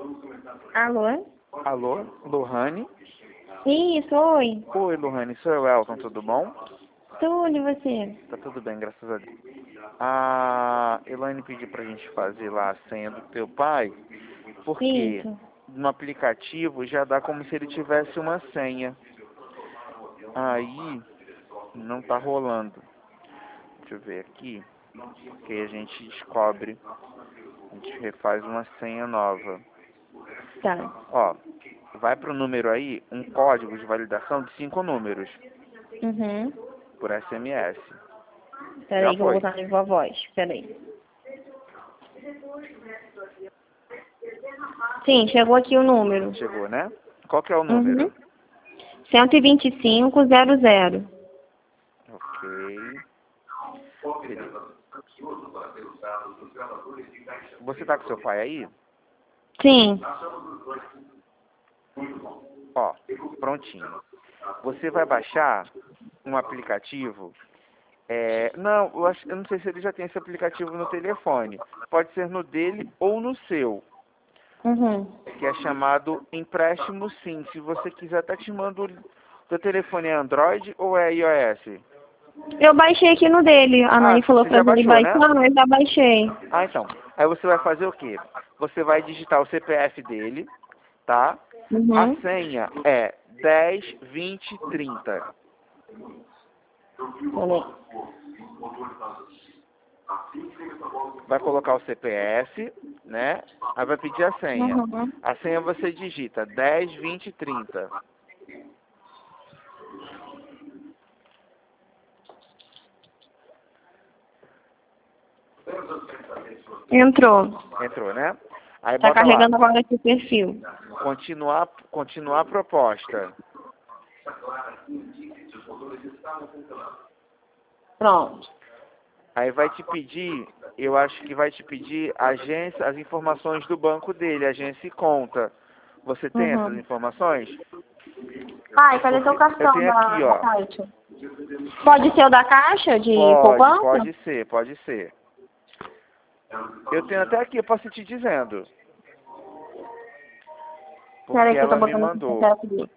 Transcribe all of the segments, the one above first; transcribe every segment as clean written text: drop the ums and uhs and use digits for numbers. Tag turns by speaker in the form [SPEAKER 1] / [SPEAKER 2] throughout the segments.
[SPEAKER 1] Alô?
[SPEAKER 2] Alô, Lohane?
[SPEAKER 1] Isso, oi.
[SPEAKER 2] Oi, Lohane, sou o Elton, tudo bom?
[SPEAKER 1] Tudo, e você?
[SPEAKER 2] Tá tudo bem, graças a Deus. A Elaine pediu pra gente fazer lá a senha do teu pai, porque
[SPEAKER 1] Isso.
[SPEAKER 2] no aplicativo já dá como se ele tivesse uma senha. Aí não tá rolando. Deixa eu ver aqui, que aí a gente descobre, a gente refaz uma senha nova.
[SPEAKER 1] Tá.
[SPEAKER 2] Ó, vai pro número aí, um código de validação de 5 números,
[SPEAKER 1] Uhum.
[SPEAKER 2] por SMS. Já
[SPEAKER 1] Peraí que eu vou
[SPEAKER 2] foi.
[SPEAKER 1] botar na viva voz. Peraí. Sim, chegou aqui o número.
[SPEAKER 2] Chegou, né? Qual que é o
[SPEAKER 1] Uhum.
[SPEAKER 2] número?
[SPEAKER 1] 12500.
[SPEAKER 2] Ok. Beleza. Você tá com seu pai aí?
[SPEAKER 1] Sim.
[SPEAKER 2] Ó, prontinho. Você vai baixar um aplicativo. Não, eu não sei se ele já tem esse aplicativo no telefone. Pode ser no dele ou no seu,
[SPEAKER 1] Uhum.
[SPEAKER 2] que é chamado Empréstimo Sim. Se você quiser, até te mando. Seu telefone é Android ou é iOS?
[SPEAKER 1] Eu baixei aqui no dele. A
[SPEAKER 2] Ah,
[SPEAKER 1] Nani falou
[SPEAKER 2] você
[SPEAKER 1] pra
[SPEAKER 2] já
[SPEAKER 1] mim
[SPEAKER 2] baixou, né?
[SPEAKER 1] baixar, mas já baixei.
[SPEAKER 2] Ah, então. Aí você vai fazer o quê? Você vai digitar o CPF dele, tá? A
[SPEAKER 1] Uhum.
[SPEAKER 2] senha é 10, 20, 30.
[SPEAKER 1] Peraí.
[SPEAKER 2] Vai colocar o CPF, né? Aí vai pedir a senha.
[SPEAKER 1] Uhum.
[SPEAKER 2] A senha você digita 10, 20, 30.
[SPEAKER 1] Entrou.
[SPEAKER 2] Entrou, né? Aí
[SPEAKER 1] Tá
[SPEAKER 2] bota lá.
[SPEAKER 1] carregando agora aqui o perfil.
[SPEAKER 2] Continuar a proposta.
[SPEAKER 1] Pronto.
[SPEAKER 2] Aí vai te pedir, eu acho que vai te pedir agência, as informações do banco dele, agência e conta. Você tem essas
[SPEAKER 1] Uhum.
[SPEAKER 2] informações?
[SPEAKER 1] Pai, cadê teu
[SPEAKER 2] Porque eu
[SPEAKER 1] cartão
[SPEAKER 2] tenho aqui,
[SPEAKER 1] da
[SPEAKER 2] ó.
[SPEAKER 1] Caixa? Pode ser o da Caixa de
[SPEAKER 2] Pode,
[SPEAKER 1] poupança?
[SPEAKER 2] pode ser, pode ser. Eu tenho até aqui, eu posso ir te dizendo. Porque
[SPEAKER 1] Peraí que eu tô
[SPEAKER 2] ela me
[SPEAKER 1] botando aqui
[SPEAKER 2] mandou.
[SPEAKER 1] pra aqui.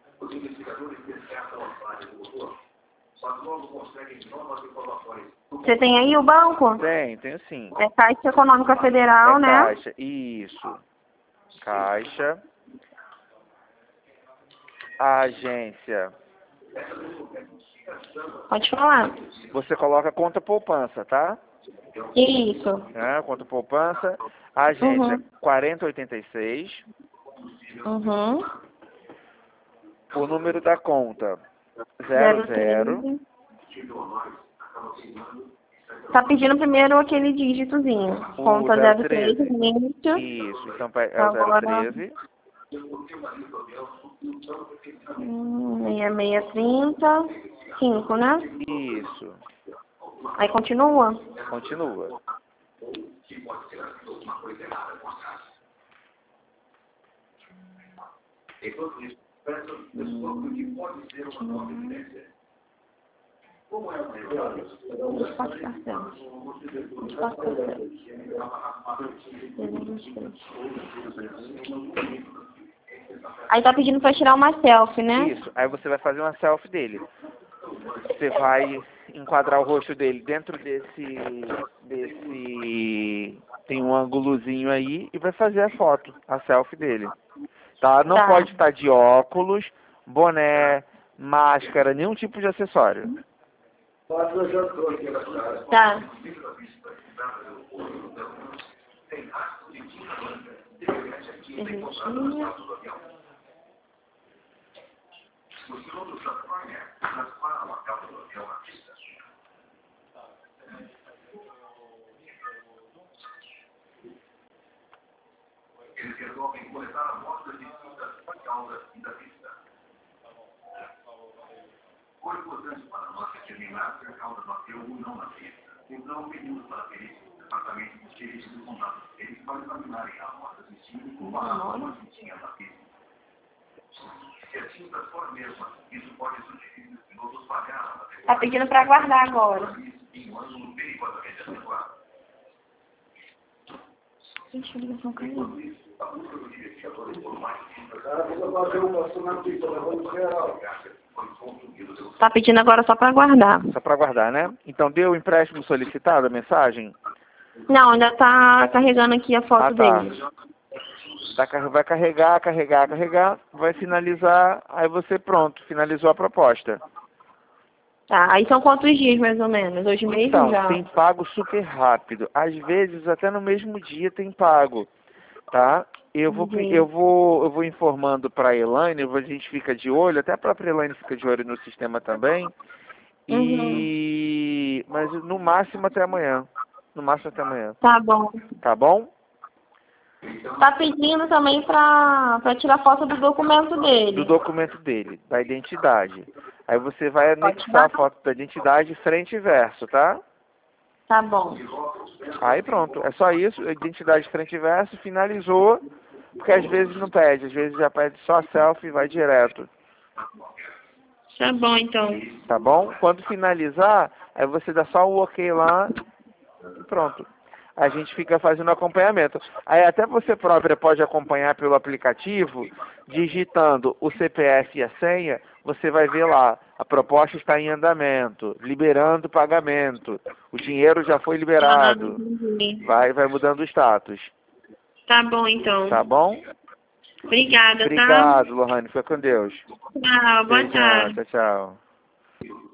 [SPEAKER 1] Você tem aí o banco?
[SPEAKER 2] Tenho sim.
[SPEAKER 1] É Caixa Econômica
[SPEAKER 2] É
[SPEAKER 1] Federal, né?
[SPEAKER 2] Caixa, isso. Caixa, agência.
[SPEAKER 1] Pode falar.
[SPEAKER 2] Você coloca conta poupança, tá?
[SPEAKER 1] Isso.
[SPEAKER 2] Conta poupança. Agência
[SPEAKER 1] Uhum.
[SPEAKER 2] 4086.
[SPEAKER 1] Uhum.
[SPEAKER 2] O número da conta 00.
[SPEAKER 1] 03. Tá pedindo primeiro aquele dígitozinho.
[SPEAKER 2] O
[SPEAKER 1] Conta 03,
[SPEAKER 2] 013.
[SPEAKER 1] início.
[SPEAKER 2] Isso, então é o
[SPEAKER 1] Agora
[SPEAKER 2] 013.
[SPEAKER 1] 6630. 5, né?
[SPEAKER 2] Isso.
[SPEAKER 1] Aí continua.
[SPEAKER 2] Continua.
[SPEAKER 1] Espaço parcela. Espaço parcela. 323. Aí tá pedindo pra tirar uma selfie, né?
[SPEAKER 2] Isso. Aí você vai fazer uma selfie dele. Você vai enquadrar o rosto dele dentro desse tem um ângulozinho aí e vai fazer a foto, a selfie dele. Tá? Não
[SPEAKER 1] Tá.
[SPEAKER 2] pode estar de óculos, boné, máscara, nenhum tipo de acessório.
[SPEAKER 1] Tá. Permitinha. Demora. Tá pedindo pra guardar agora. Gente, a ligação caiu. Tá pedindo agora só pra guardar.
[SPEAKER 2] Só para guardar, né? Então, deu o empréstimo solicitado, a mensagem?
[SPEAKER 1] Não, ainda tá carregando aqui a foto
[SPEAKER 2] tá.
[SPEAKER 1] dele.
[SPEAKER 2] Vai carregar, vai finalizar, aí você pronto, finalizou a proposta.
[SPEAKER 1] Tá, aí são quantos dias mais ou menos? Hoje mesmo
[SPEAKER 2] Então,
[SPEAKER 1] já?
[SPEAKER 2] tem pago super rápido. Às vezes, até no mesmo dia tem pago, tá? Eu vou informando para a Elaine, a gente fica de olho, até a própria Elaine fica de olho no sistema também. Mas no máximo até amanhã. No máximo até amanhã.
[SPEAKER 1] Tá bom.
[SPEAKER 2] Tá bom?
[SPEAKER 1] Tá pedindo também pra tirar foto do documento dele.
[SPEAKER 2] Do documento dele, da identidade. Aí você vai
[SPEAKER 1] Pode
[SPEAKER 2] anexar a
[SPEAKER 1] tirar?
[SPEAKER 2] foto da identidade frente e verso, tá?
[SPEAKER 1] Tá bom.
[SPEAKER 2] Aí pronto, é só isso, identidade frente e verso, finalizou, porque às vezes não pede, às vezes já pede só selfie e vai direto.
[SPEAKER 1] Tá bom, então.
[SPEAKER 2] Tá bom? Quando finalizar, aí você dá só o ok lá e pronto. A gente fica fazendo acompanhamento. Aí até você própria pode acompanhar pelo aplicativo, digitando o CPF e a senha, você vai ver lá, a proposta está em andamento, liberando o pagamento, o dinheiro já foi liberado.
[SPEAKER 1] Entendi.
[SPEAKER 2] Vai mudando o status.
[SPEAKER 1] Tá bom, então.
[SPEAKER 2] Tá bom?
[SPEAKER 1] Obrigada, tá?
[SPEAKER 2] Obrigado, Lohane. Fica com Deus.
[SPEAKER 1] Tchau, boa
[SPEAKER 2] Beijão.
[SPEAKER 1] tarde.
[SPEAKER 2] Tchau, tchau.